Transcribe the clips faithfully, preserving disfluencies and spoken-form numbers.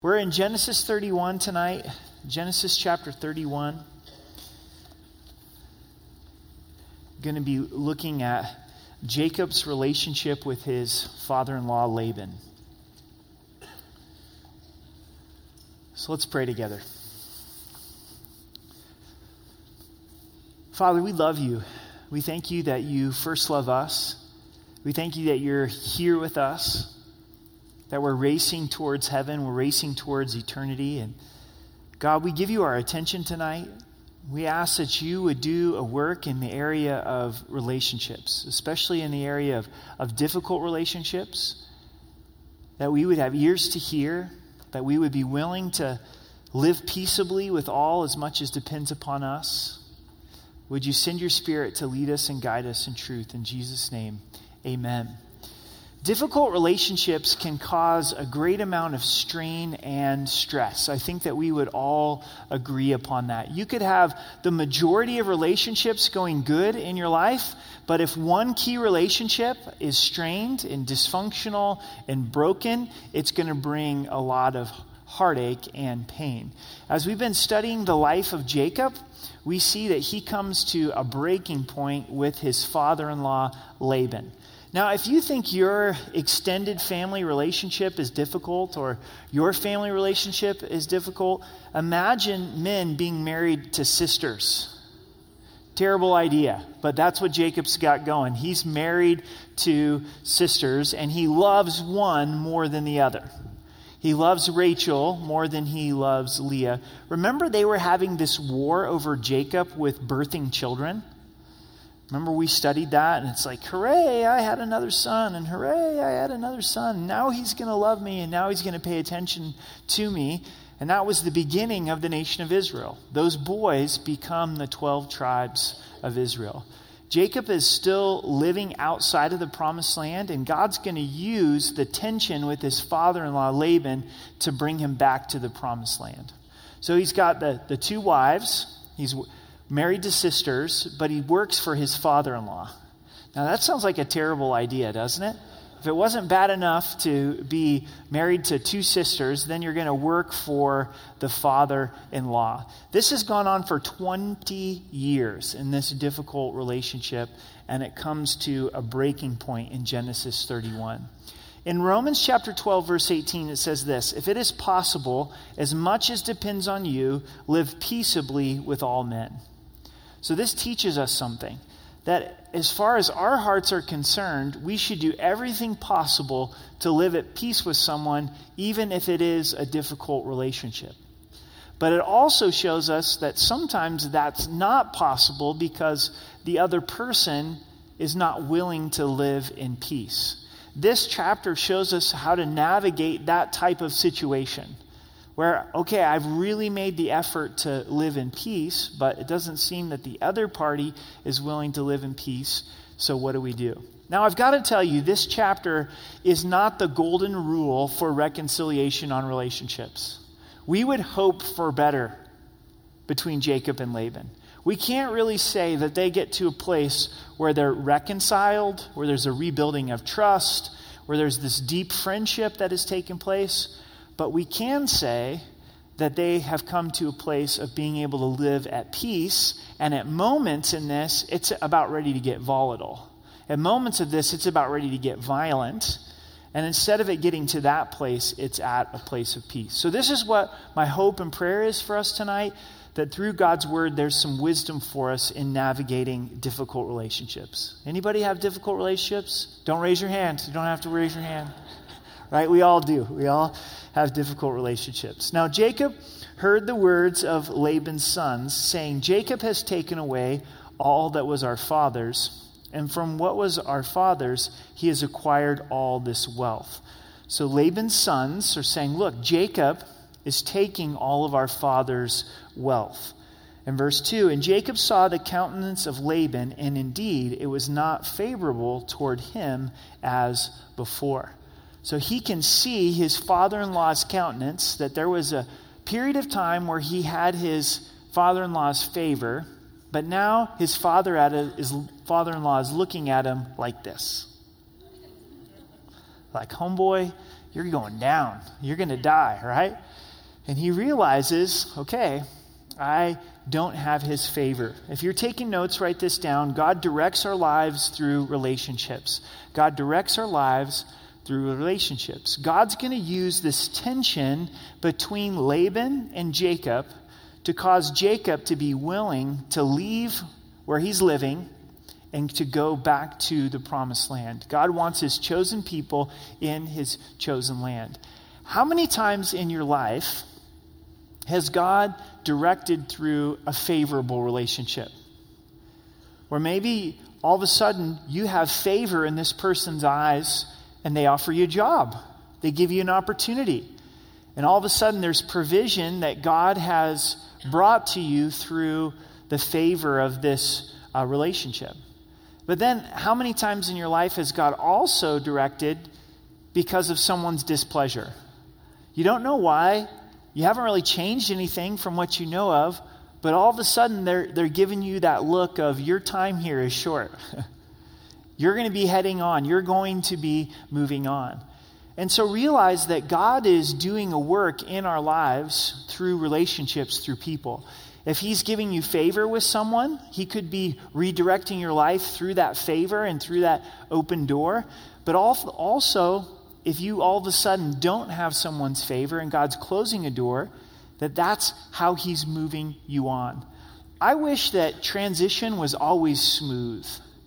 We're in Genesis thirty-one tonight, Genesis chapter thirty-one. Going to be looking at Jacob's relationship with his father-in-law Laban. So let's pray together. Father, we love you. We thank you that you first love us. We thank you that you're here with us, that we're racing towards heaven, we're racing towards eternity. And God, we give you our attention tonight. We ask that you would do a work in the area of relationships, especially in the area of, of difficult relationships, that we would have ears to hear, that we would be willing to live peaceably with all as much as depends upon us. Would you send your Spirit to lead us and guide us in truth? In Jesus' name, amen. Difficult relationships can cause a great amount of strain and stress. I think that we would all agree upon that. You could have the majority of relationships going good in your life, but if one key relationship is strained and dysfunctional and broken, it's going to bring a lot of heartache and pain. As we've been studying the life of Jacob, we see that he comes to a breaking point with his father-in-law Laban. Now, if you think your extended family relationship is difficult or your family relationship is difficult, imagine men being married to sisters. Terrible idea, but that's what Jacob's got going. He's married to sisters, and he loves one more than the other. He loves Rachel more than he loves Leah. Remember, they were having this war over Jacob with birthing children? Remember we studied that, and it's like, hooray, I had another son, and hooray, I had another son. Now he's going to love me, and now he's going to pay attention to me. And that was the beginning of the nation of Israel. Those boys become the twelve tribes of Israel. Jacob is still living outside of the promised land, and God's going to use the tension with his father-in-law Laban to bring him back to the promised land. So he's got the, the two wives. He's married to sisters, but he works for his father-in-law. Now that sounds like a terrible idea, doesn't it? If it wasn't bad enough to be married to two sisters, then you're going to work for the father-in-law. This has gone on for twenty years in this difficult relationship, and it comes to a breaking point in Genesis thirty-one. In Romans chapter twelve, verse eighteen, it says this: "If it is possible, as much as depends on you, live peaceably with all men." So this teaches us something, that as far as our hearts are concerned, we should do everything possible to live at peace with someone, even if it is a difficult relationship. But it also shows us that sometimes that's not possible because the other person is not willing to live in peace. This chapter shows us how to navigate that type of situation where, okay, I've really made the effort to live in peace, but it doesn't seem that the other party is willing to live in peace, so what do we do? Now, I've got to tell you, this chapter is not the golden rule for reconciliation on relationships. We would hope for better between Jacob and Laban. We can't really say that they get to a place where they're reconciled, where there's a rebuilding of trust, where there's this deep friendship that has taken place. But we can say that they have come to a place of being able to live at peace. And at moments in this, it's about ready to get volatile. At moments of this, it's about ready to get violent. And instead of it getting to that place, it's at a place of peace. So this is what my hope and prayer is for us tonight, that through God's word, there's some wisdom for us in navigating difficult relationships. Anybody have difficult relationships? Don't raise your hand. You don't have to raise your hand. Right? We all do. We all have difficult relationships. Now, Jacob heard the words of Laban's sons, saying, "Jacob has taken away all that was our father's, and from what was our father's, he has acquired all this wealth." So Laban's sons are saying, look, Jacob is taking all of our father's wealth. In verse two, "And Jacob saw the countenance of Laban, and indeed it was not favorable toward him as before." So he can see his father-in-law's countenance, that there was a period of time where he had his father-in-law's favor, but now his father at a, his father-in-law is looking at him like this. Like, homeboy, you're going down. You're going to die, right? And he realizes, okay, I don't have his favor. If you're taking notes, write this down. God directs our lives through relationships. God directs our lives through relationships. God's going to use this tension between Laban and Jacob to cause Jacob to be willing to leave where he's living and to go back to the promised land. God wants his chosen people in his chosen land. How many times in your life has God directed through a favorable relationship? Or maybe all of a sudden you have favor in this person's eyes and they offer you a job. They give you an opportunity. And all of a sudden there's provision that God has brought to you through the favor of this uh, relationship. But then how many times in your life has God also directed because of someone's displeasure? You don't know why. You haven't really changed anything from what you know of, but all of a sudden they're they're giving you that look of your time here is short. You're going to be heading on. You're going to be moving on. And so realize that God is doing a work in our lives through relationships, through people. If he's giving you favor with someone, he could be redirecting your life through that favor and through that open door. But also, if you all of a sudden don't have someone's favor and God's closing a door, that that's how he's moving you on. I wish that transition was always smooth.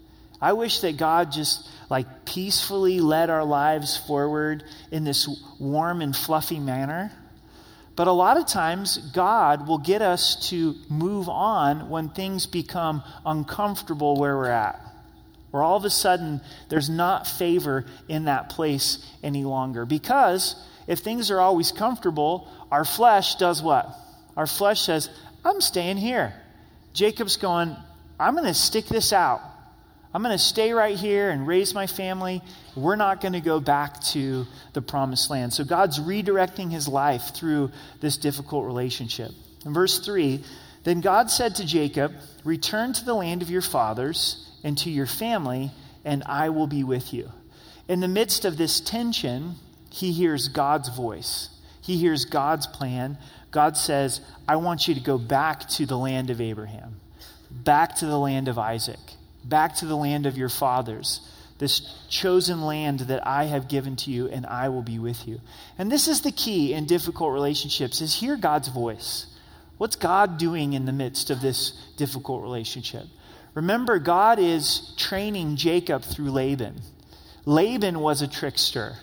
I wish that God just like peacefully led our lives forward in this warm and fluffy manner. But a lot of times, God will get us to move on when things become uncomfortable where we're at. Where all of a sudden, there's not favor in that place any longer. Because if things are always comfortable, our flesh does what? Our flesh says, I'm staying here. Jacob's going, I'm going to stick this out. I'm going to stay right here and raise my family. We're not going to go back to the promised land. So God's redirecting his life through this difficult relationship. In verse three, then God said to Jacob, return to the land of your fathers and to your family, and I will be with you. In the midst of this tension, he hears God's voice. He hears God's plan. God says, I want you to go back to the land of Abraham, back to the land of Isaac, back to the land of your fathers, this chosen land that I have given to you, and I will be with you. And this is the key in difficult relationships, is hear God's voice. What's God doing in the midst of this difficult relationship? Remember, God is training Jacob through Laban. Laban was a trickster.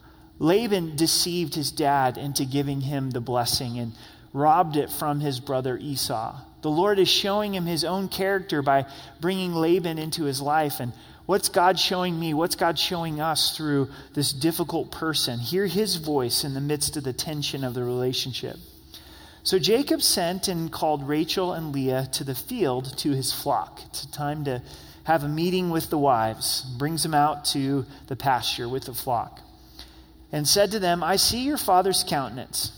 Laban deceived his dad into giving him the blessing and robbed it from his brother Esau. The Lord is showing him his own character by bringing Laban into his life. And what's God showing me? What's God showing us through this difficult person? Hear his voice in the midst of the tension of the relationship. So Jacob sent and called Rachel and Leah to the field to his flock. It's time to have a meeting with the wives. Brings them out to the pasture with the flock. And said to them, I see your father's countenance,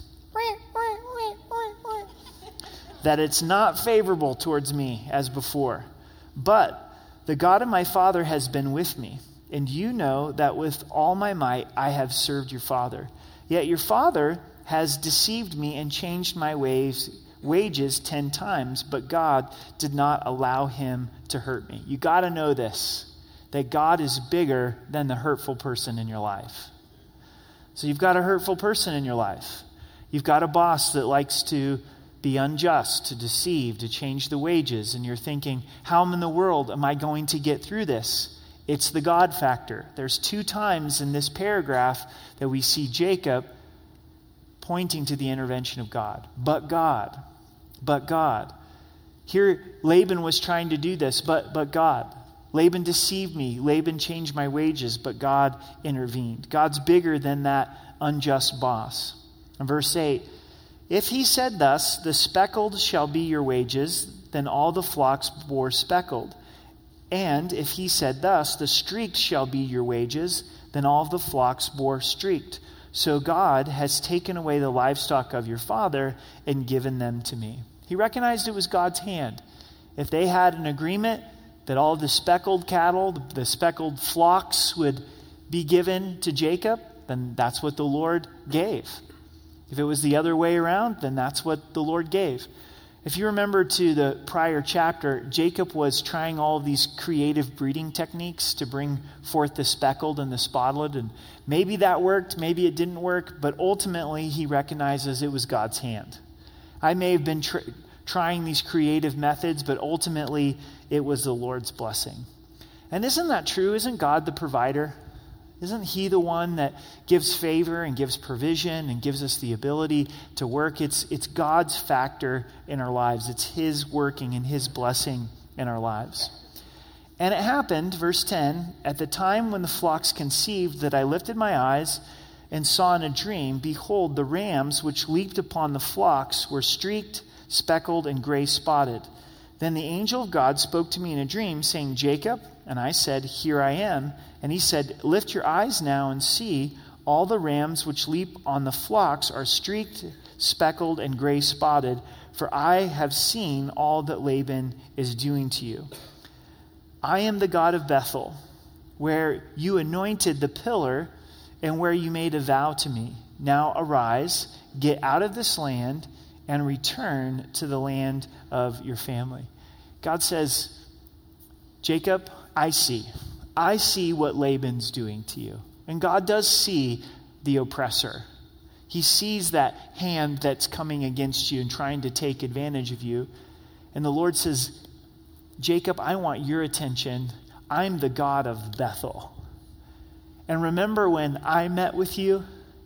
that it's not favorable towards me as before. But the God of my father has been with me, and you know that with all my might I have served your father. Yet your father has deceived me and changed my ways, wages ten times, but God did not allow him to hurt me. You got to know this, that God is bigger than the hurtful person in your life. So you've got a hurtful person in your life. You've got a boss that likes to be unjust, to deceive, to change the wages. And you're thinking, how in the world am I going to get through this? It's the God factor. There's two times in this paragraph that we see Jacob pointing to the intervention of God. But God, but God. Here Laban was trying to do this, but but God. Laban deceived me. Laban changed my wages, but God intervened. God's bigger than that unjust boss. In verse eight, if he said thus, the speckled shall be your wages, then all the flocks bore speckled. And if he said thus, the streaked shall be your wages, then all the flocks bore streaked. So God has taken away the livestock of your father and given them to me. He recognized it was God's hand. If they had an agreement that all the speckled cattle, the speckled flocks would be given to Jacob, then that's what the Lord gave. If it was the other way around, then that's what the Lord gave. If you remember to the prior chapter, Jacob was trying all of these creative breeding techniques to bring forth the speckled and the spotted, and maybe that worked, maybe it didn't work, but ultimately he recognizes it was God's hand. I may have been tr- trying these creative methods, but ultimately it was the Lord's blessing. And isn't that true? Isn't God the provider? Isn't he the one that gives favor and gives provision and gives us the ability to work? It's, it's God's factor in our lives. It's his working and his blessing in our lives. And it happened, verse ten, at the time when the flocks conceived, that I lifted my eyes and saw in a dream, behold, the rams which leaped upon the flocks were streaked, speckled, and gray spotted. Then the angel of God spoke to me in a dream, saying, Jacob, and I said, Here I am. And he said, Lift your eyes now and see, all the rams which leap on the flocks are streaked, speckled, and gray spotted, for I have seen all that Laban is doing to you. I am the God of Bethel, where you anointed the pillar and where you made a vow to me. Now arise, get out of this land, and return to the land of your family. God says, Jacob, I see. I see what Laban's doing to you. And God does see the oppressor. He sees that hand that's coming against you and trying to take advantage of you. And the Lord says, Jacob, I want your attention. I'm the God of Bethel. And remember when I met with you?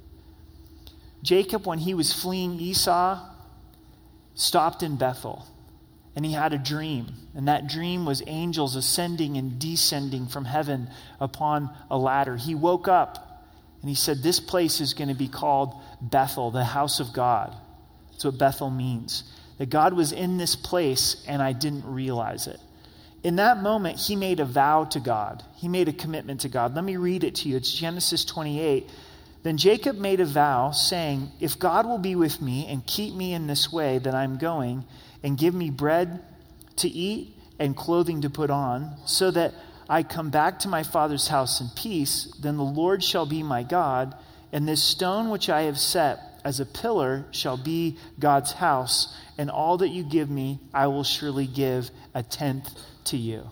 Jacob, when he was fleeing Esau, stopped in Bethel. And he had a dream. And that dream was angels ascending and descending from heaven upon a ladder. He woke up and he said, this place is going to be called Bethel, the house of God. That's what Bethel means. That God was in this place and I didn't realize it. In that moment, he made a vow to God. He made a commitment to God. Let me read it to you. It's Genesis twenty-eight. Then Jacob made a vow, saying, if God will be with me and keep me in this way that I'm going, and give me bread to eat and clothing to put on, so that I come back to my father's house in peace, then the Lord shall be my God, and this stone which I have set as a pillar shall be God's house, and all that you give me, I will surely give a tenth to you.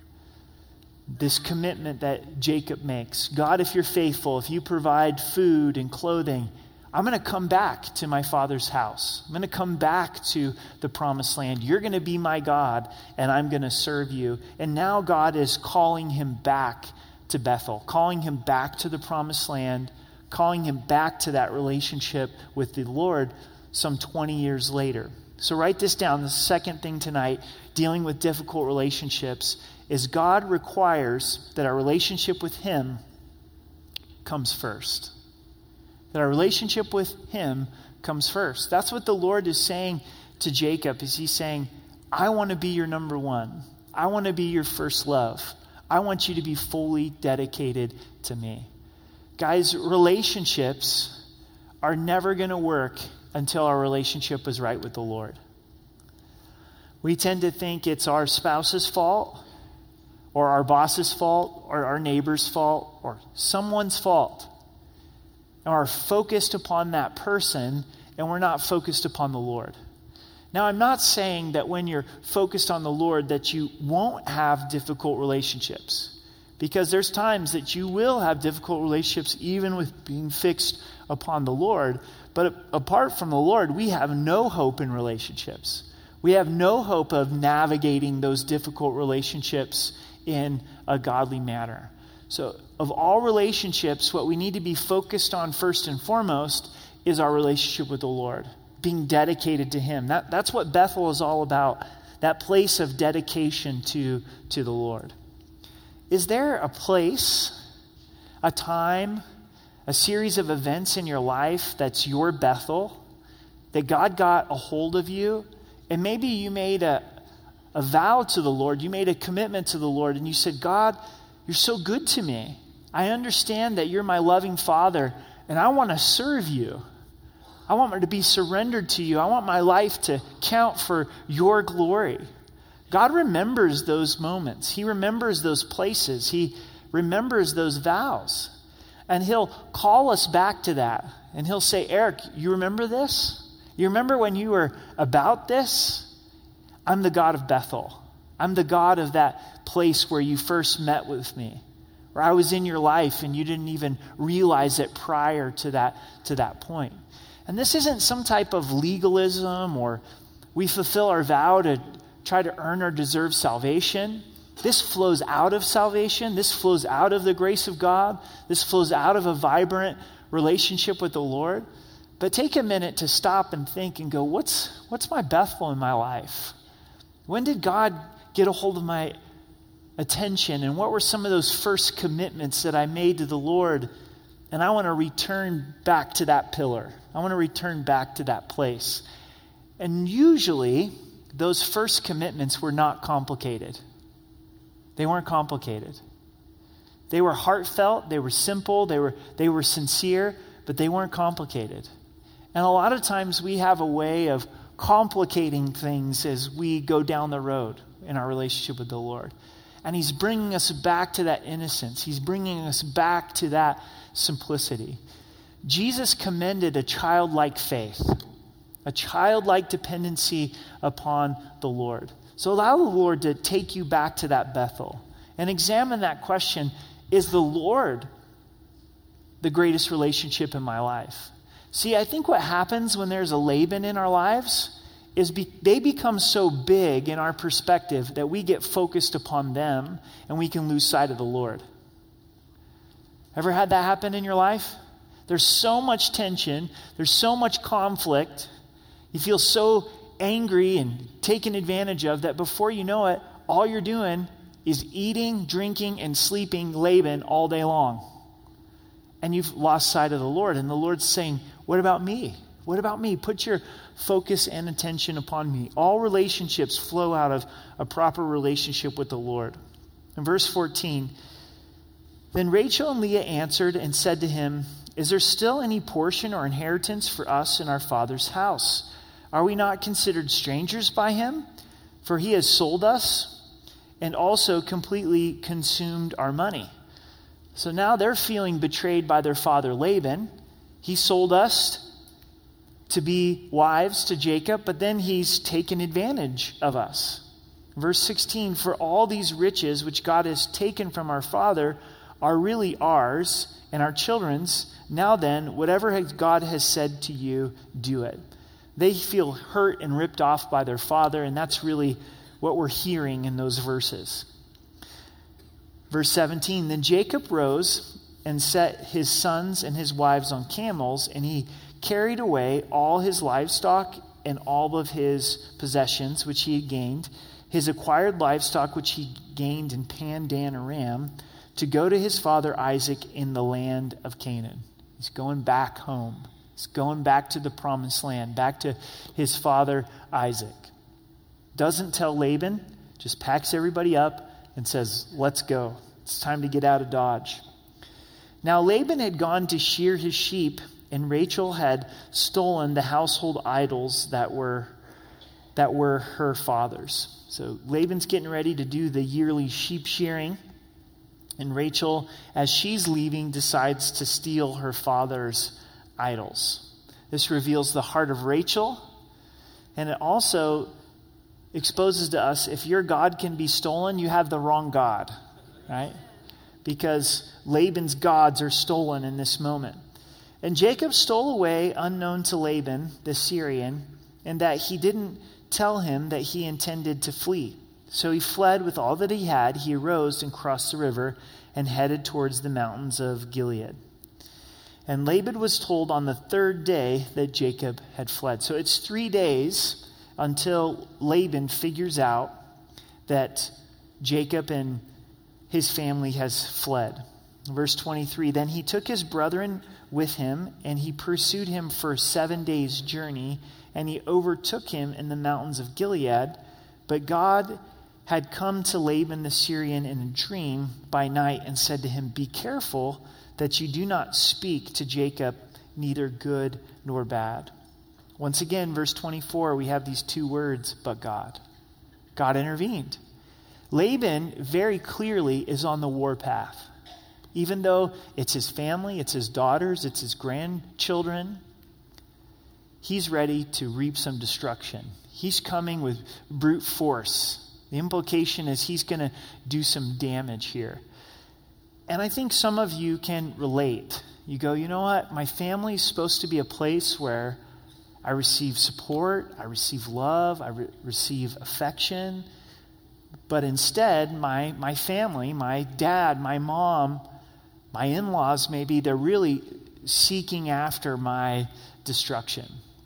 This commitment that Jacob makes. God, if you're faithful, if you provide food and clothing, I'm going to come back to my father's house. I'm going to come back to the promised land. You're going to be my God, and I'm going to serve you. And now God is calling him back to Bethel, calling him back to the promised land, calling him back to that relationship with the Lord some twenty years later. So write this down. The second thing tonight, dealing with difficult relationships, is God requires that our relationship with him comes first. That our relationship with him comes first. That's what the Lord is saying to Jacob. Is he's saying, I want to be your number one. I want to be your first love. I want you to be fully dedicated to me. Guys, relationships are never going to work until our relationship is right with the Lord. We tend to think it's our spouse's fault, or our boss's fault, or our neighbor's fault, or someone's fault. And we're focused upon that person, and we're not focused upon the Lord. Now, I'm not saying that when you're focused on the Lord that you won't have difficult relationships. Because there's times that you will have difficult relationships even with being fixed upon the Lord. But apart from the Lord, we have no hope in relationships. We have no hope of navigating those difficult relationships in a godly manner. So of all relationships, what we need to be focused on first and foremost is our relationship with the Lord, being dedicated to him. That, that's what Bethel is all about, that place of dedication to, to the Lord. Is there a place, a time, a series of events in your life that's your Bethel, that God got a hold of you, and maybe you made a, a vow to the Lord, you made a commitment to the Lord, and you said, God, you're so good to me. I understand that you're my loving Father, and I want to serve you. I want to be surrendered to you. I want my life to count for your glory. God remembers those moments. He remembers those places. He remembers those vows. And he'll call us back to that. And he'll say, Eric, you remember this? You remember when you were about this? I'm the God of Bethel. I'm the God of that place where you first met with me, where I was in your life and you didn't even realize it prior to that, to that point. And this isn't some type of legalism or we fulfill our vow to try to earn or deserve salvation. This flows out of salvation. This flows out of the grace of God. This flows out of a vibrant relationship with the Lord. But take a minute to stop and think and go, what's, what's my Bethel in my life? When did God get a hold of my attention? And what were some of those first commitments that I made to the Lord? And I want to return back to that pillar. I want to return back to that place. And usually, those first commitments were not complicated. They weren't complicated. They were heartfelt, they were simple, they were, they were sincere, but they weren't complicated. And a lot of times we have a way of complicating things as we go down the road in our relationship with the Lord. And he's bringing us back to that innocence. He's bringing us back to that simplicity. Jesus commended a childlike faith, a childlike dependency upon the Lord. So allow the Lord to take you back to that Bethel and examine that question, is the Lord the greatest relationship in my life? See, I think what happens when there's a Laban in our lives is be, they become so big in our perspective that we get focused upon them and we can lose sight of the Lord. Ever had that happen in your life? There's so much tension. There's so much conflict. You feel so angry and taken advantage of that before you know it, all you're doing is eating, drinking, and sleeping Laban all day long. And you've lost sight of the Lord. And the Lord's saying, what about me? What about me? Put your focus and attention upon me. All relationships flow out of a proper relationship with the Lord. In verse fourteen, then Rachel and Leah answered and said to him, is there still any portion or inheritance for us in our father's house? Are we not considered strangers by him? For he has sold us and also completely consumed our money. So now they're feeling betrayed by their father Laban. He sold us to be wives to Jacob, but then he's taken advantage of us. Verse sixteen, for all these riches which God has taken from our father are really ours and our children's. Now then, whatever God has said to you, do it. They feel hurt and ripped off by their father, and that's really what we're hearing in those verses. Verse seventeen, then Jacob rose and set his sons and his wives on camels, and he carried away all his livestock and all of his possessions which he had gained, his acquired livestock which he gained in Pandan Aram, to go to his father Isaac in the land of Canaan. He's going back home. He's going back to the promised land, back to his father Isaac. Doesn't tell Laban, just packs everybody up and says, let's go. It's time to get out of Dodge. Now Laban had gone to shear his sheep, and Rachel had stolen the household idols that were, that were her father's. So Laban's getting ready to do the yearly sheep shearing. And Rachel, as she's leaving, decides to steal her father's idols. This reveals the heart of Rachel. And it also exposes to us, if your God can be stolen, you have the wrong God, right? Because Laban's gods are stolen in this moment. And Jacob stole away unknown to Laban, the Syrian, and that he didn't tell him that he intended to flee. So he fled with all that he had. He arose and crossed the river and headed towards the mountains of Gilead. And Laban was told on the third day that Jacob had fled. So it's three days until Laban figures out that Jacob and his family has fled. Verse twenty-three, then he took his brethren with him, and he pursued him for seven days' journey, and he overtook him in the mountains of Gilead. But God had come to Laban the Syrian in a dream by night and said to him, be careful that you do not speak to Jacob neither good nor bad. Once again, verse twenty-four, we have these two words, but God. God intervened. Laban very clearly is on the warpath. Even though it's his family, it's his daughters, it's his grandchildren, he's ready to reap some destruction. He's coming with brute force. The implication is he's going to do some damage here. And I think some of you can relate. You go, you know what? My family is supposed to be a place where I receive support, I receive love, I re- receive affection. But instead, my, my family, my dad, my mom, my in-laws maybe, they're really seeking after my destruction.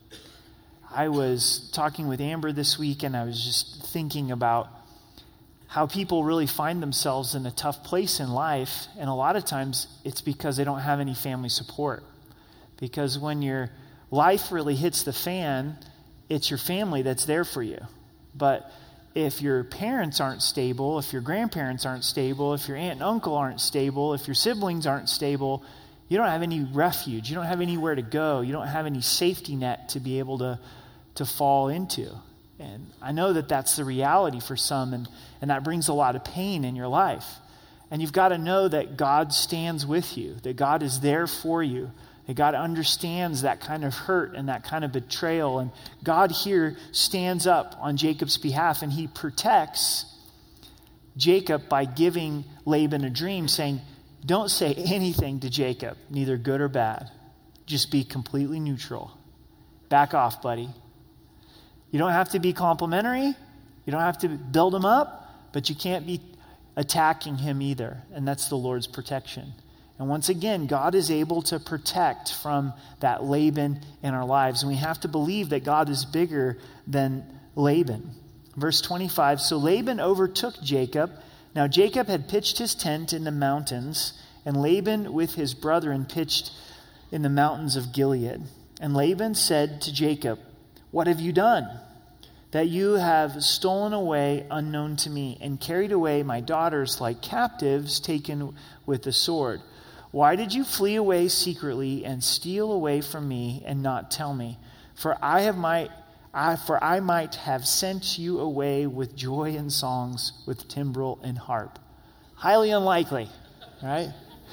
I was talking with Amber this week, and I was just thinking about how people really find themselves in a tough place in life, and a lot of times it's because they don't have any family support. Because when your life really hits the fan, it's your family that's there for you. But if your parents aren't stable, if your grandparents aren't stable, if your aunt and uncle aren't stable, if your siblings aren't stable, you don't have any refuge. You don't have anywhere to go. You don't have any safety net to be able to, to fall into. And I know that that's the reality for some, and, and that brings a lot of pain in your life. And you've got to know that God stands with you, that God is there for you, that God understands that kind of hurt and that kind of betrayal. And God here stands up on Jacob's behalf, and he protects Jacob by giving Laban a dream, saying, don't say anything to Jacob, neither good or bad. Just be completely neutral. Back off, buddy. You don't have to be complimentary. You don't have to build him up, but you can't be attacking him either. And that's the Lord's protection. And once again, God is able to protect from that Laban in our lives. And we have to believe that God is bigger than Laban. Verse twenty-five, so Laban overtook Jacob. Now Jacob had pitched his tent in the mountains, and Laban with his brethren pitched in the mountains of Gilead. And Laban said to Jacob, what have you done? That you have stolen away unknown to me, and carried away my daughters like captives taken with the sword. Why did you flee away secretly and steal away from me and not tell me? For I have my, I, for I might have sent you away with joy and songs, with timbrel and harp. Highly unlikely, right?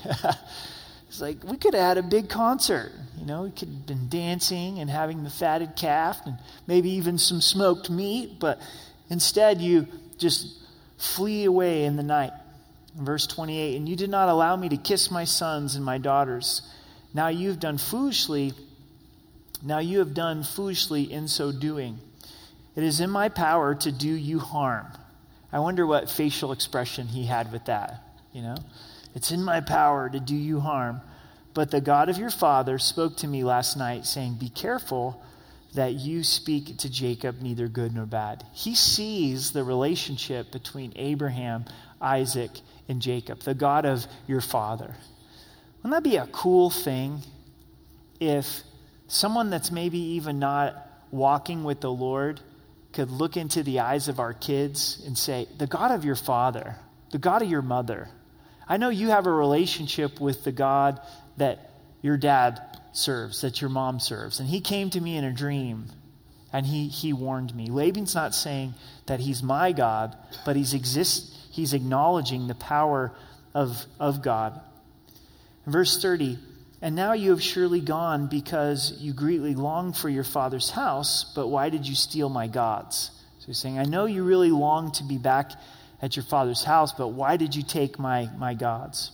It's like, we could have had a big concert. You know, we could have been dancing and having the fatted calf and maybe even some smoked meat, but instead you just flee away in the night. In verse twenty-eight, and you did not allow me to kiss my sons and my daughters. Now you've done foolishly. Now you have done foolishly in so doing. It is in my power to do you harm. I wonder what facial expression he had with that, you know? It's in my power to do you harm. But the God of your father spoke to me last night, saying, be careful that you speak to Jacob neither good nor bad. He sees the relationship between Abraham, Isaac, and Jacob, the God of your father. Wouldn't that be a cool thing if someone that's maybe even not walking with the Lord could look into the eyes of our kids and say, the God of your father, the God of your mother. I know you have a relationship with the God that your dad serves, that your mom serves. And he came to me in a dream, and he, he warned me. Laban's not saying that he's my God, but he's exist, he's acknowledging the power of, of God. In verse thirty, and now you have surely gone because you greatly long for your father's house, but why did you steal my gods? So he's saying, I know you really long to be back at your father's house, but why did you take my, my gods?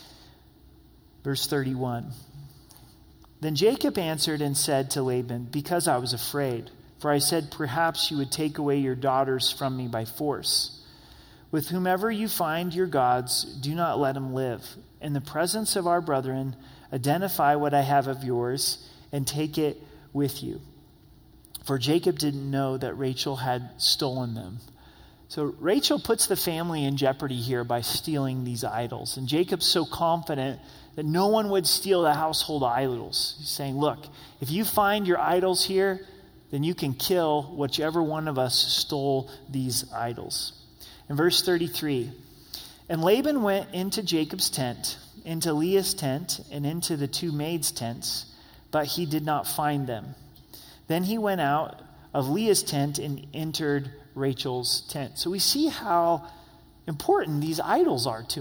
Verse thirty-one. Then Jacob answered and said to Laban, because I was afraid, for I said, perhaps you would take away your daughters from me by force. With whomever you find your gods, do not let him live. In the presence of our brethren, identify what I have of yours and take it with you. For Jacob didn't know that Rachel had stolen them. So Rachel puts the family in jeopardy here by stealing these idols. And Jacob's so confident that no one would steal the household idols. He's saying, look, if you find your idols here, then you can kill whichever one of us stole these idols. In verse thirty-three, and Laban went into Jacob's tent, into Leah's tent, and into the two maids' tents, but he did not find them. Then he went out of Leah's tent and entered Rachel's tent. So we see how important these idols are to him.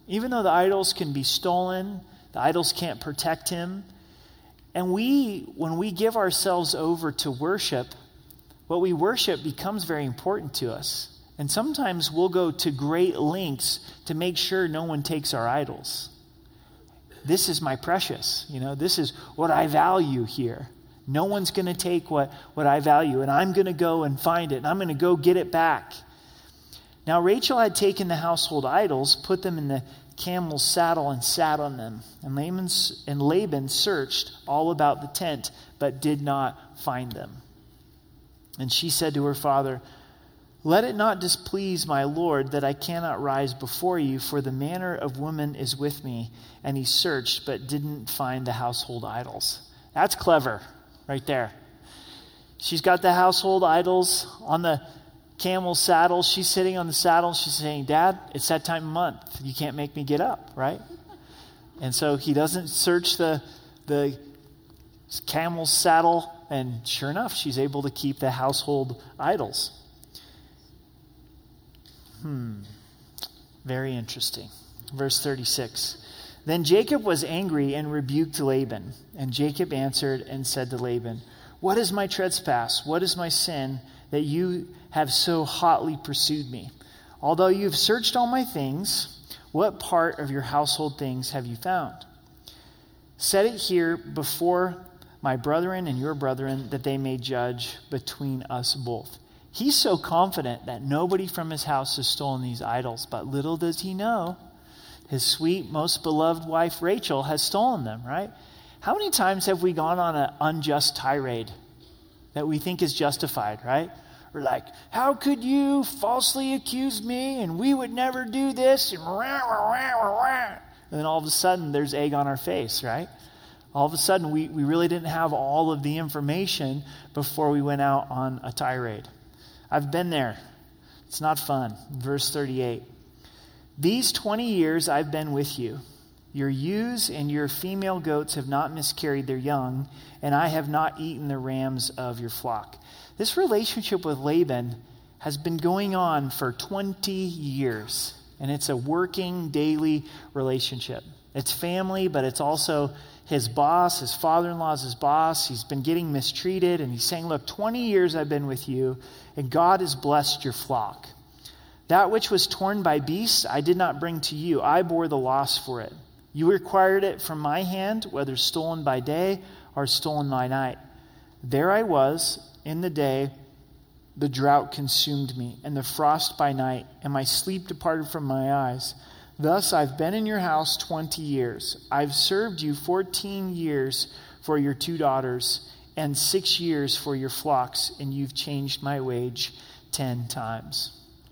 Even though the idols can be stolen, the idols can't protect him. And we, when we give ourselves over to worship, what we worship becomes very important to us. And sometimes we'll go to great lengths to make sure no one takes our idols. This is my precious, you know, this is what I value here. No one's going to take what, what I value, and I'm going to go and find it, and I'm going to go get it back. Now Rachel had taken the household idols, put them in the camel's saddle, and sat on them. And Laban, and Laban searched all about the tent, but did not find them. And she said to her father, "Let it not displease my lord that I cannot rise before you, for the manner of woman is with me." And he searched, but didn't find the household idols. That's clever, right there. She's got the household idols on the camel's saddle. She's sitting on the saddle. She's saying, "Dad, it's that time of month. You can't make me get up," right? And so he doesn't search the the camel's saddle, and sure enough, she's able to keep the household idols. Hmm. Very interesting. Verse thirty-six. Then Jacob was angry and rebuked Laban. And Jacob answered and said to Laban, "What is my trespass? What is my sin that you have so hotly pursued me? Although you have searched all my things, what part of your household things have you found? Set it here before my brethren and your brethren, that they may judge between us both." He's so confident that nobody from his house has stolen these idols, but little does he know, his sweet, most beloved wife Rachel has stolen them, right? How many times have we gone on an unjust tirade that we think is justified, right? We're like, "How could you falsely accuse me, and we would never do this," and, rah, rah, rah, rah. And then all of a sudden there's egg on our face, right? All of a sudden we, we really didn't have all of the information before we went out on a tirade. I've been there. It's not fun. Verse thirty-eight. "These twenty years I've been with you. Your ewes and your female goats have not miscarried their young, and I have not eaten the rams of your flock." This relationship with Laban has been going on for twenty years, and it's a working daily relationship. It's family, but it's also his boss. His father-in-law is his boss. He's been getting mistreated, and he's saying, "Look, twenty years I've been with you, and God has blessed your flock. That which was torn by beasts I did not bring to you. I bore the loss for it. You required it from my hand, whether stolen by day or stolen by night. There I was in the day, the drought consumed me, and the frost by night, and my sleep departed from my eyes. Thus I've been in your house twenty years. I've served you fourteen years for your two daughters, and six years for your flocks, and you've changed my wage ten times."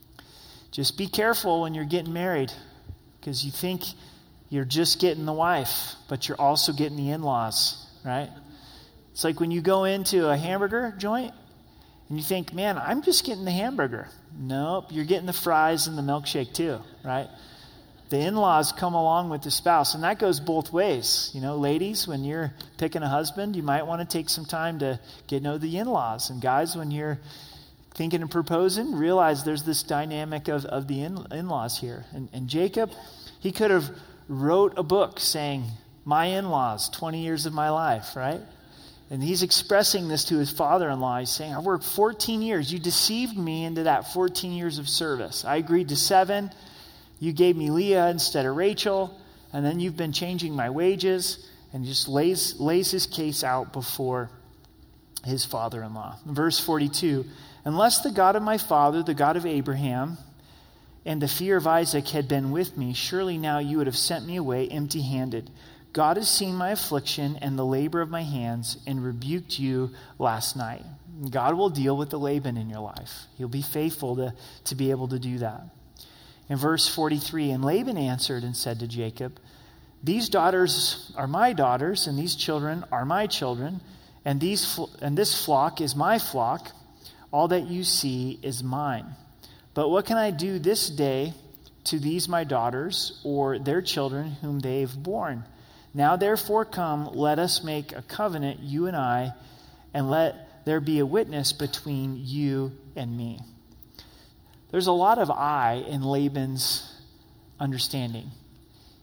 Just be careful when you're getting married, because you think you're just getting the wife, but you're also getting the in-laws, right? It's like when you go into a hamburger joint, and you think, "Man, I'm just getting the hamburger." Nope, you're getting the fries and the milkshake too, right? The in-laws come along with the spouse, and that goes both ways. You know, ladies, when you're picking a husband, you might want to take some time to get to know the in-laws. And guys, when you're thinking of proposing, realize there's this dynamic of, of the in, in-laws here. And, and Jacob, he could have wrote a book saying, "My in-laws, twenty years of my life," right? And he's expressing this to his father-in-law. He's saying, "I worked fourteen years. You deceived me into that fourteen years of service. I agreed to seven. You gave me Leah instead of Rachel, and then you've been changing my wages," and just lays, lays his case out before his father-in-law. Verse forty-two, "Unless the God of my father, the God of Abraham, and the fear of Isaac had been with me, surely now you would have sent me away empty-handed. God has seen my affliction and the labor of my hands and rebuked you last night." God will deal with the Laban in your life. He'll be faithful to, to be able to do that. In verse forty-three, "And Laban answered and said to Jacob, These daughters are my daughters, and these children are my children, and these and this flock is my flock. All that you see is mine. But what can I do this day to these my daughters, or their children whom they've borne? Now therefore come, let us make a covenant, you and I, and let there be a witness between you and me." There's a lot of I in Laban's understanding.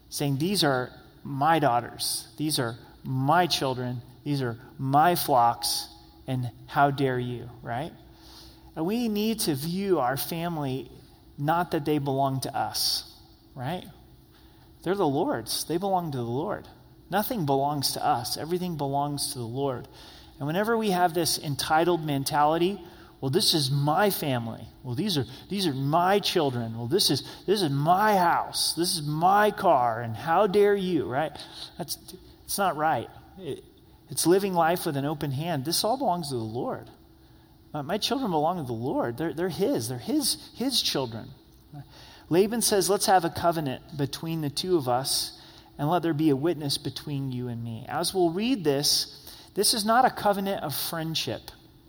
saying, these are my daughters. These are my children. These are my flocks. And how dare you, right? And we need to view our family not that they belong to us, right? They're the Lord's. They belong to the Lord. Nothing belongs to us. Everything belongs to the Lord. And whenever we have this entitled mentality, well, this is my family. Well, these are these are my children. Well, this is this is my house. This is my car. And how dare you, right? That's it's not right. It, it's living life with an open hand. This all belongs to the Lord. Uh, my children belong to the Lord. They're they're His. They're His His children. Laban says, let's have a covenant between the two of us, and let there be a witness between you and me. As we'll read this, this is not a covenant of friendship.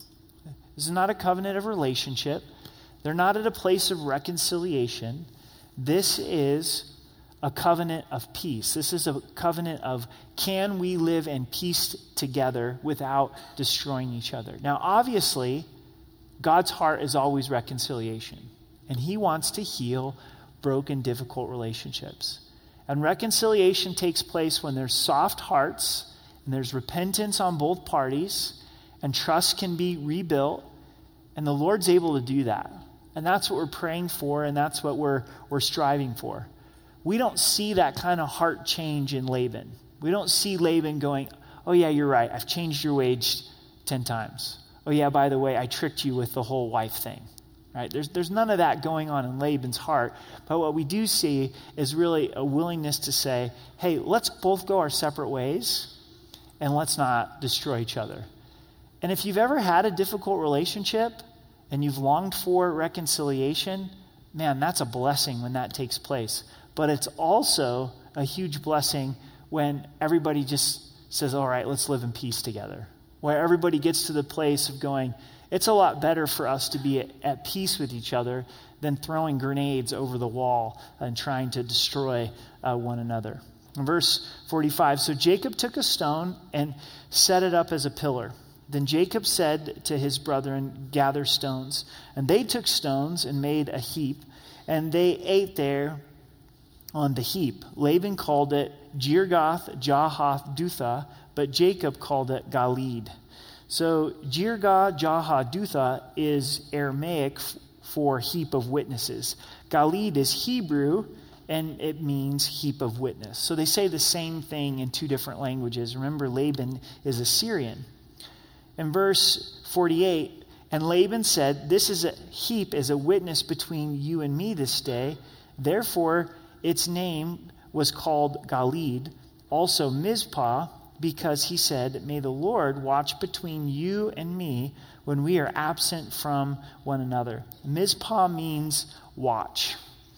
This is not a covenant of relationship. They're not at a place of reconciliation. This is a covenant of peace. This is a covenant of, can we live in peace together without destroying each other? Now, obviously, God's heart is always reconciliation, and He wants to heal broken, difficult relationships. And reconciliation takes place when there's soft hearts and there's repentance on both parties, and trust can be rebuilt, and the Lord's able to do that. And that's what we're praying for, and that's what we're we're striving for. We don't see that kind of heart change in Laban. We don't see Laban going, oh yeah, you're right, I've changed your wage ten times. Oh yeah, by the way, I tricked you with the whole wife thing. Right? There's there's none of that going on in Laban's heart. But what we do see is really a willingness to say, hey, let's both go our separate ways, and let's not destroy each other. And if you've ever had a difficult relationship and you've longed for reconciliation, man, that's a blessing when that takes place. But it's also a huge blessing when everybody just says, all right, let's live in peace together. Where everybody gets to the place of going, it's a lot better for us to be at, at peace with each other than throwing grenades over the wall and trying to destroy uh, one another. In verse forty-five, so Jacob took a stone and set it up as a pillar. Then Jacob said to his brethren, gather stones. And they took stones and made a heap, and they ate there on the heap. Laban called it Girgath Jahath Dutha, but Jacob called it Galid. So Jirgah Jahadutha is Aramaic f- for heap of witnesses. Galid is Hebrew, and it means heap of witness. So they say the same thing in two different languages. Remember, Laban is Assyrian. In verse forty-eight, and Laban said, this is a heap as a witness between you and me this day. Therefore, its name was called Galid, also Mizpah, because he said, may the Lord watch between you and me when we are absent from one another. Mizpah means watch.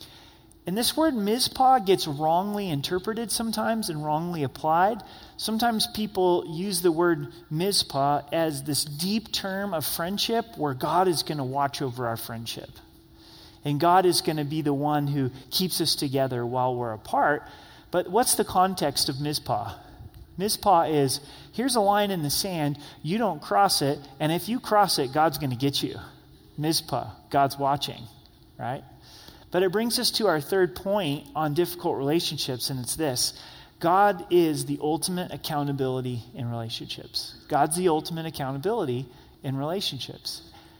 And this word Mizpah gets wrongly interpreted sometimes and wrongly applied. Sometimes people use the word Mizpah as this deep term of friendship where God is going to watch over our friendship. And God is going to be the one who keeps us together while we're apart. But what's the context of Mizpah? Mizpah is, here's a line in the sand, you don't cross it, and if you cross it, God's going to get you. Mizpah, God's watching, right? But it brings us to our third point on difficult relationships, and it's this. God is the ultimate accountability in relationships. God's the ultimate accountability in relationships.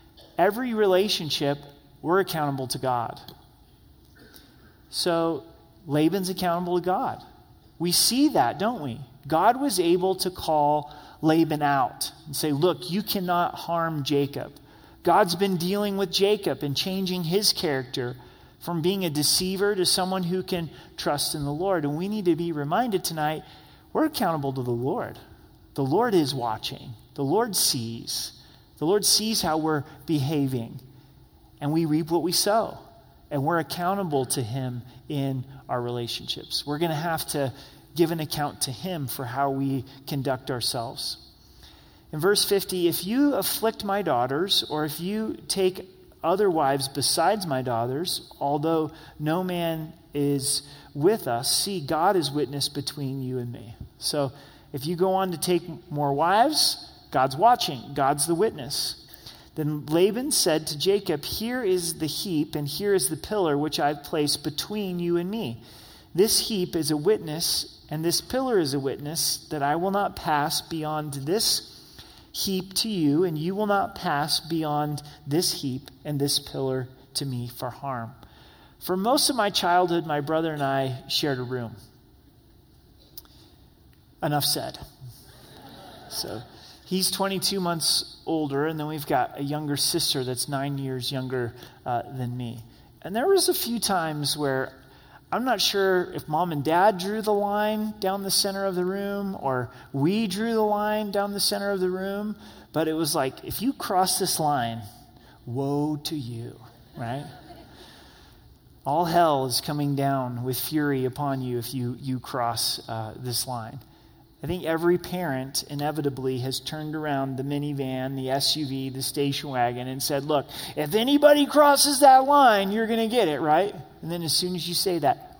Every relationship, we're accountable to God. So Laban's accountable to God. We see that, don't we? God was able to call Laban out and say, look, you cannot harm Jacob. God's been dealing with Jacob and changing his character from being a deceiver to someone who can trust in the Lord. And we need to be reminded tonight, we're accountable to the Lord. The Lord is watching. The Lord sees. The Lord sees how we're behaving. And we reap what we sow. And we're accountable to Him in our relationships. We're going to have to give an account to Him for how we conduct ourselves. In verse fifty, if you afflict my daughters, or if you take other wives besides my daughters, although no man is with us, see, God is witness between you and me. So if you go on to take more wives, God's watching. God's the witness. Then Laban said to Jacob, here is the heap and here is the pillar which I've placed between you and me. This heap is a witness, and this pillar is a witness, that I will not pass beyond this heap to you, and you will not pass beyond this heap and this pillar to me for harm. For most of my childhood, my brother and I shared a room. Enough said. So he's twenty-two months older, and then we've got a younger sister that's nine years younger uh, than me. And there was a few times where I'm not sure if mom and dad drew the line down the center of the room or we drew the line down the center of the room, but it was like, if you cross this line, woe to you, right? All hell is coming down with fury upon you if you, you cross uh, this line. I think every parent inevitably has turned around the minivan, the S U V, the station wagon, and said, look, if anybody crosses that line, you're going to get it, right? And then as soon as you say that,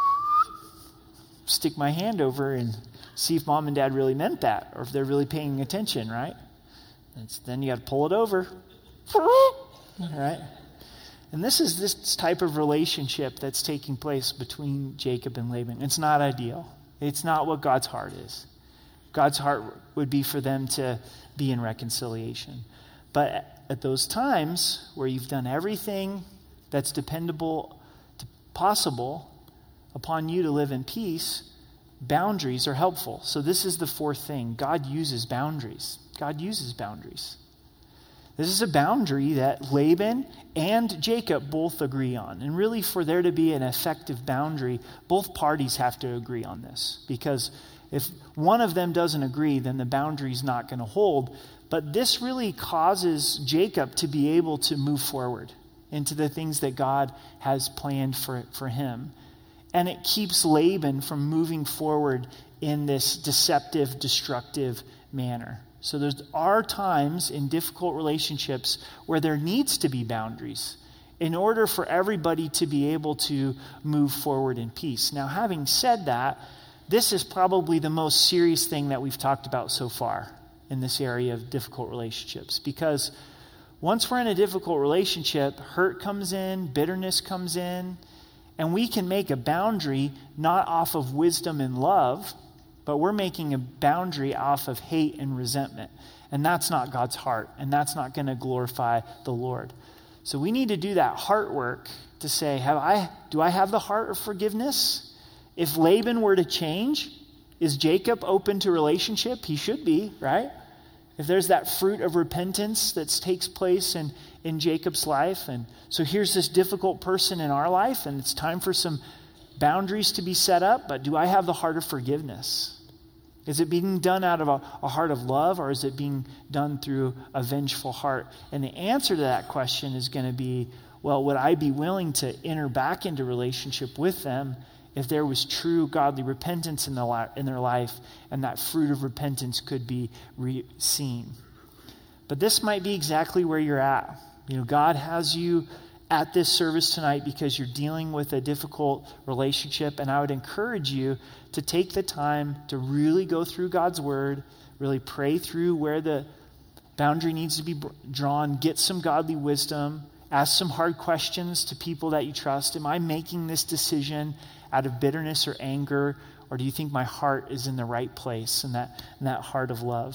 stick my hand over and see if mom and dad really meant that, or if they're really paying attention, right? It's, then you got to pull it over. Right? And this is this type of relationship that's taking place between Jacob and Laban. It's not ideal. It's not what God's heart is. God's heart would be for them to be in reconciliation. But at those times where you've done everything that's dependable, possible upon you to live in peace, boundaries are helpful. So this is the fourth thing. God uses boundaries. God uses boundaries. This is a boundary that Laban and Jacob both agree on. And really, for there to be an effective boundary, both parties have to agree on this. Because if one of them doesn't agree, then the boundary is not going to hold. But this really causes Jacob to be able to move forward into the things that God has planned for, for him. And it keeps Laban from moving forward in this deceptive, destructive manner. So there are times in difficult relationships where there needs to be boundaries in order for everybody to be able to move forward in peace. Now, having said that, this is probably the most serious thing that we've talked about so far in this area of difficult relationships. Because once we're in a difficult relationship, hurt comes in, bitterness comes in, and we can make a boundary not off of wisdom and love, but we're making a boundary off of hate and resentment. And that's not God's heart. And that's not going to glorify the Lord. So we need to do that heart work to say, have I, do I have the heart of forgiveness? If Laban were to change, is Jacob open to relationship? He should be, right? If there's that fruit of repentance that takes place in, in Jacob's life. And so here's this difficult person in our life, and it's time for some boundaries to be set up, but do I have the heart of forgiveness? Is it being done out of a, a heart of love, or is it being done through a vengeful heart? And the answer to that question is going to be, well, would I be willing to enter back into relationship with them if there was true godly repentance in, the li- in their life, and that fruit of repentance could be re- seen? But this might be exactly where you're at. You know, God has you at this service tonight because you're dealing with a difficult relationship, and I would encourage you to take the time to really go through God's word, really pray through where the boundary needs to be drawn, get some godly wisdom, ask some hard questions to people that you trust. Am I making this decision out of bitterness or anger, or do you think my heart is in the right place, in that, in that heart of love?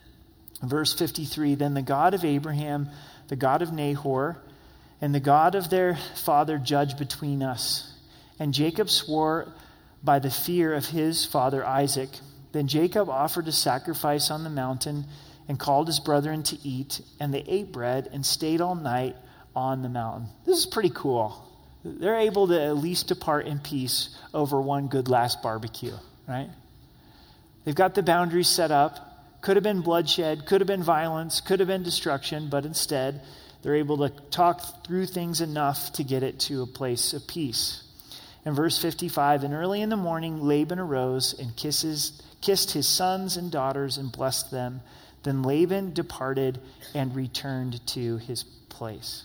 Verse fifty-three, then the God of Abraham, the God of Nahor, and the God of their father judge between us. And Jacob swore by the fear of his father Isaac. Then Jacob offered a sacrifice on the mountain and called his brethren to eat. And they ate bread and stayed all night on the mountain. This is pretty cool. They're able to at least depart in peace over one good last barbecue, right? They've got the boundaries set up. Could have been bloodshed, could have been violence, could have been destruction, but instead they're able to talk through things enough to get it to a place of peace. In verse fifty-five, and early in the morning Laban arose and kisses, kissed his sons and daughters and blessed them. Then Laban departed and returned to his place.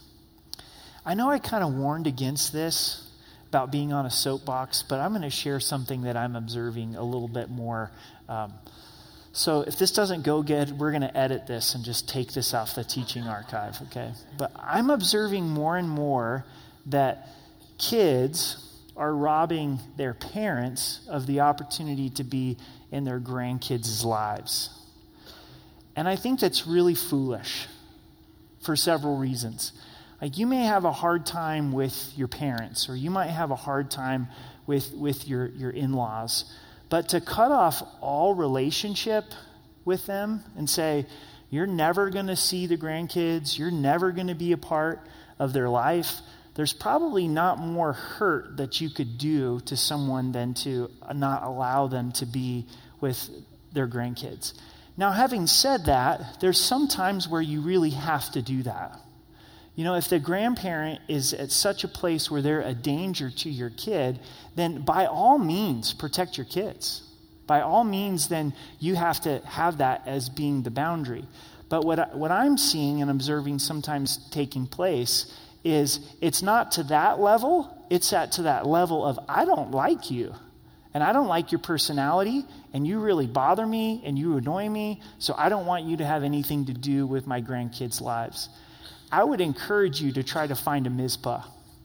I know I kind of warned against this about being on a soapbox, but I'm going to share something that I'm observing a little bit more. Um, So if this doesn't go good, we're going to edit this and just take this off the teaching archive, okay? But I'm observing more and more that kids are robbing their parents of the opportunity to be in their grandkids' lives. And I think that's really foolish for several reasons. Like, you may have a hard time with your parents, or you might have a hard time with, with your, your in-laws. But to cut off all relationship with them and say, you're never going to see the grandkids, you're never going to be a part of their life, there's probably not more hurt that you could do to someone than to not allow them to be with their grandkids. Now, having said that, there's some times where you really have to do that. You know, if the grandparent is at such a place where they're a danger to your kid, then by all means, protect your kids. By all means, then you have to have that as being the boundary. But what, I, what I'm seeing and observing sometimes taking place is it's not to that level, it's at to that level of, I don't like you, and I don't like your personality, and you really bother me, and you annoy me, so I don't want you to have anything to do with my grandkids' lives. I would encourage you to try to find a Mizpah.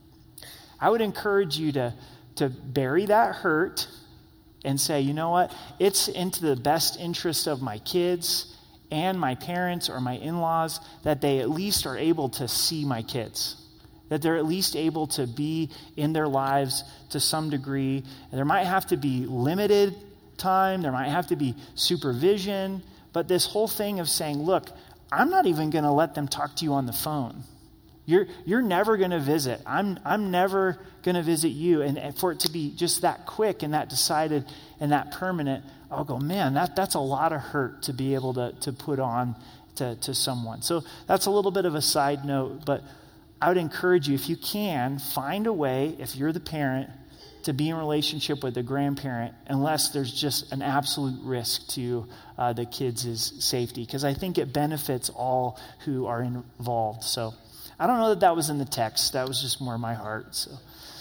I would encourage you to, to bury that hurt and say, you know what, it's into the best interest of my kids and my parents or my in-laws that they at least are able to see my kids, that they're at least able to be in their lives to some degree. And there might have to be limited time, there might have to be supervision, but this whole thing of saying, look, I'm not even going to let them talk to you on the phone. You're you're never going to visit. I'm I'm never going to visit you. And, and for it to be just that quick and that decided and that permanent, I'll go, man, that that's a lot of hurt to be able to to put on to, to someone. So that's a little bit of a side note, but I would encourage you, if you can, find a way, if you're the parent, to be in relationship with the grandparent, unless there's just an absolute risk to uh, the kids' safety, because I think it benefits all who are involved. So I don't know that that was in the text. That was just more my heart. So,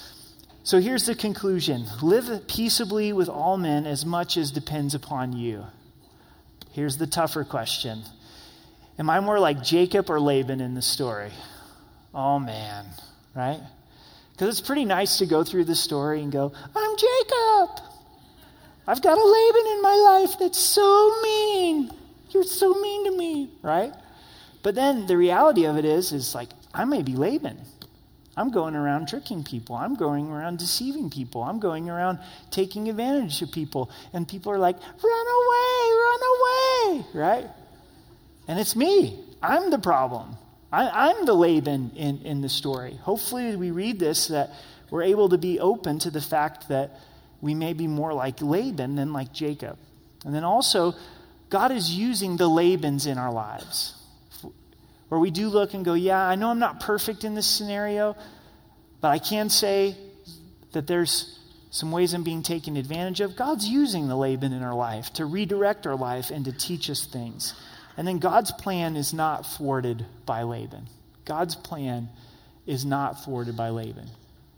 so here's the conclusion. Live peaceably with all men as much as depends upon you. Here's the tougher question. Am I more like Jacob or Laban in the story? Oh, man, right? Because it's pretty nice to go through the story and go, I'm Jacob. I've got a Laban in my life that's so mean. You're so mean to me, right? But then the reality of it is, is like, I may be Laban. I'm going around tricking people. I'm going around deceiving people. I'm going around taking advantage of people. And people are like, run away, run away, right? And it's me. I'm the problem. I, I'm the Laban in, in the story. Hopefully we read this that we're able to be open to the fact that we may be more like Laban than like Jacob. And then also, God is using the Labans in our lives. Where we do look and go, yeah, I know I'm not perfect in this scenario, but I can say that there's some ways I'm being taken advantage of. God's using the Laban in our life to redirect our life and to teach us things. And then God's plan is not thwarted by Laban. God's plan is not thwarted by Laban.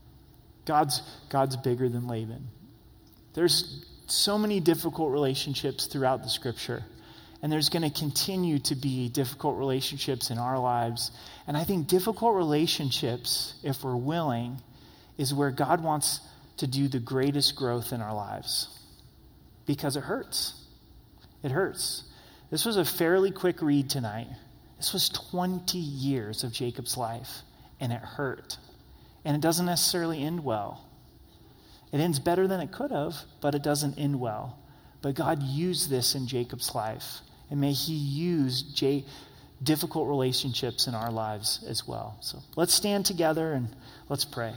God's, God's bigger than Laban. There's so many difficult relationships throughout the scripture. And there's going to continue to be difficult relationships in our lives. And I think difficult relationships, if we're willing, is where God wants to do the greatest growth in our lives. Because it hurts. It hurts. This was a fairly quick read tonight. This was twenty years of Jacob's life, and it hurt. And it doesn't necessarily end well. It ends better than it could have, but it doesn't end well. But God used this in Jacob's life, and may he use J- difficult relationships in our lives as well. So let's stand together and let's pray.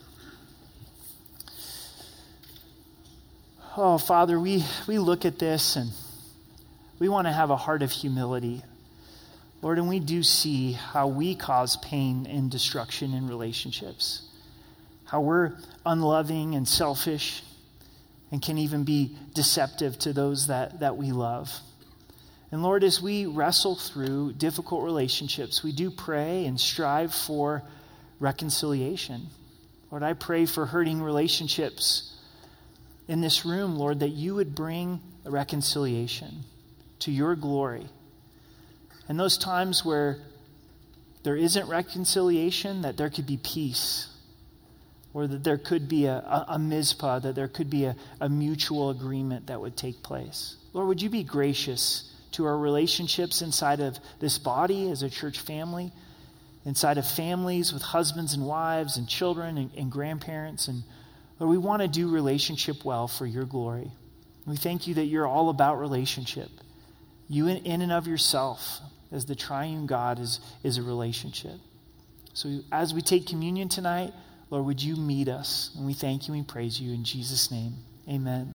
Oh, Father, we, we look at this and we want to have a heart of humility. Lord, and we do see how we cause pain and destruction in relationships. How we're unloving and selfish and can even be deceptive to those that, that we love. And Lord, as we wrestle through difficult relationships, we do pray and strive for reconciliation. Lord, I pray for hurting relationships in this room, Lord, that you would bring a reconciliation to your glory. And those times where there isn't reconciliation, that there could be peace. or that there could be a, a, a mizpah, that there could be a, a mutual agreement that would take place. Lord, would you be gracious to our relationships inside of this body as a church family, inside of families with husbands and wives and children and, and grandparents. And Lord, we want to do relationship well for your glory. We thank you that you're all about relationship. You in, in and of yourself as the triune God is, is a relationship. So as we take communion tonight, Lord, would you meet us? And we thank you and we praise you in Jesus' name. Amen.